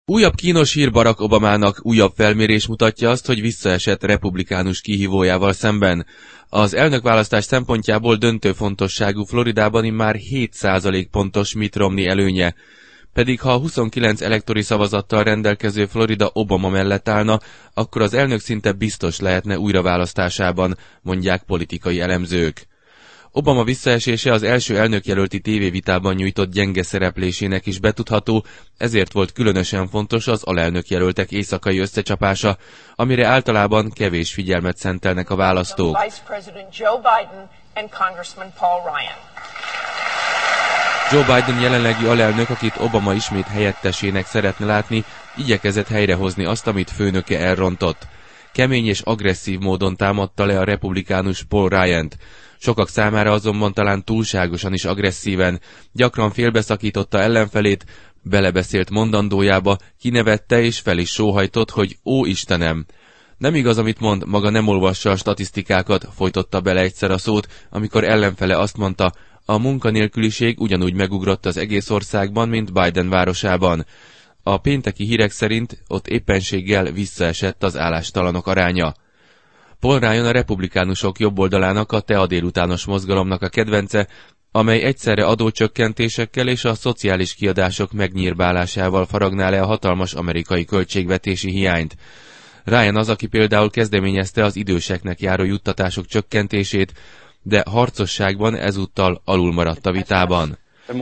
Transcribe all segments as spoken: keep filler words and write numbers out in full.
Újabb kínos hír Barack Obamának, újabb felmérés mutatja azt, hogy visszaesett republikánus kihívójával szemben. Az elnökválasztás szempontjából döntő fontosságú Floridában immár hét százalék pontos Mitt Romney előnye. Pedig ha a huszonkilenc elektori szavazattal rendelkező Florida Obama mellett állna, akkor az elnök szinte biztos lehetne újraválasztásában, mondják politikai elemzők. Obama visszaesése az első elnökjelölti tévévitában nyújtott gyenge szereplésének is betudható, ezért volt különösen fontos az alelnökjelöltek éjszakai összecsapása, amire általában kevés figyelmet szentelnek a választók. Joe Biden jelenlegi alelnök, akit Obama ismét helyettesének szeretne látni, igyekezett helyrehozni azt, amit főnöke elrontott. Kemény és agresszív módon támadta le a republikánus Paul Ryant. Sokak számára azonban talán túlságosan is agresszíven, gyakran félbeszakította ellenfelét, belebeszélt mondandójába, kinevette és fel is sóhajtott, hogy ó Istenem! Nem igaz, amit mond, maga nem olvassa a statisztikákat, folytotta bele egyszer a szót, amikor ellenfele azt mondta, a munkanélküliség ugyanúgy megugrott az egész országban, mint Biden városában. A pénteki hírek szerint ott éppenséggel visszaesett az állástalanok aránya. Paul Ryan a republikánusok jobboldalának, a Tea délutános mozgalomnak a kedvence, amely egyszerre adócsökkentésekkel és a szociális kiadások megnyírbálásával faragná le a hatalmas amerikai költségvetési hiányt. Ryan az, aki például kezdeményezte az időseknek járó juttatások csökkentését, de harcosságban ezúttal alul maradt a vitában.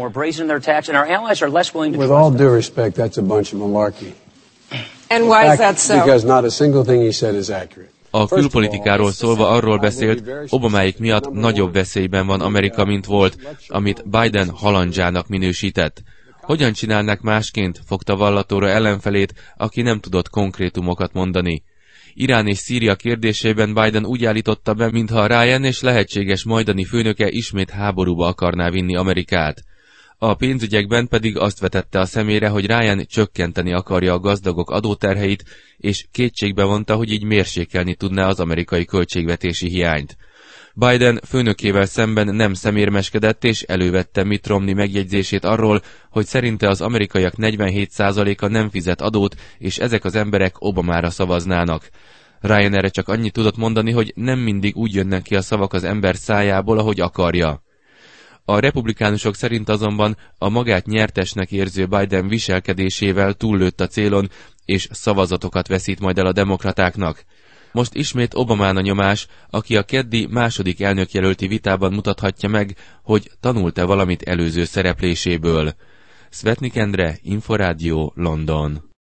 With all due respect, that's a bunch of malarkey. And why is that so? Because not a single thing he said is accurate. A külpolitikáról szólva arról beszélt, Obamáik miatt nagyobb veszélyben van Amerika, mint volt, amit Biden halandzsának minősített. Hogyan csinálnak másként, fogta vallatóra ellenfelét, aki nem tudott konkrétumokat mondani. Irán és Szíria kérdésében Biden úgy állította be, mintha Ryan és lehetséges majdani főnöke ismét háborúba akarná vinni Amerikát. A pénzügyekben pedig azt vetette a szemére, hogy Ryan csökkenteni akarja a gazdagok adóterheit, és kétségbe vonta, hogy így mérsékelni tudná az amerikai költségvetési hiányt. Biden főnökével szemben nem szemérmeskedett, és elővette Mitt Romney megjegyzését arról, hogy szerinte az amerikaiak negyvenhét százaléka nem fizet adót, és ezek az emberek Obamára szavaznának. Ryan erre csak annyit tudott mondani, hogy nem mindig úgy jönnek ki a szavak az ember szájából, ahogy akarja. A republikánusok szerint azonban a magát nyertesnek érző Biden viselkedésével túllőtt a célon, és szavazatokat veszít majd el a demokratáknak. Most ismét Obamán a nyomás, aki a keddi második elnökjelölti vitában mutathatja meg, hogy tanult-e valamit előző szerepléséből. Szvetnik Endre, Inforádió, London.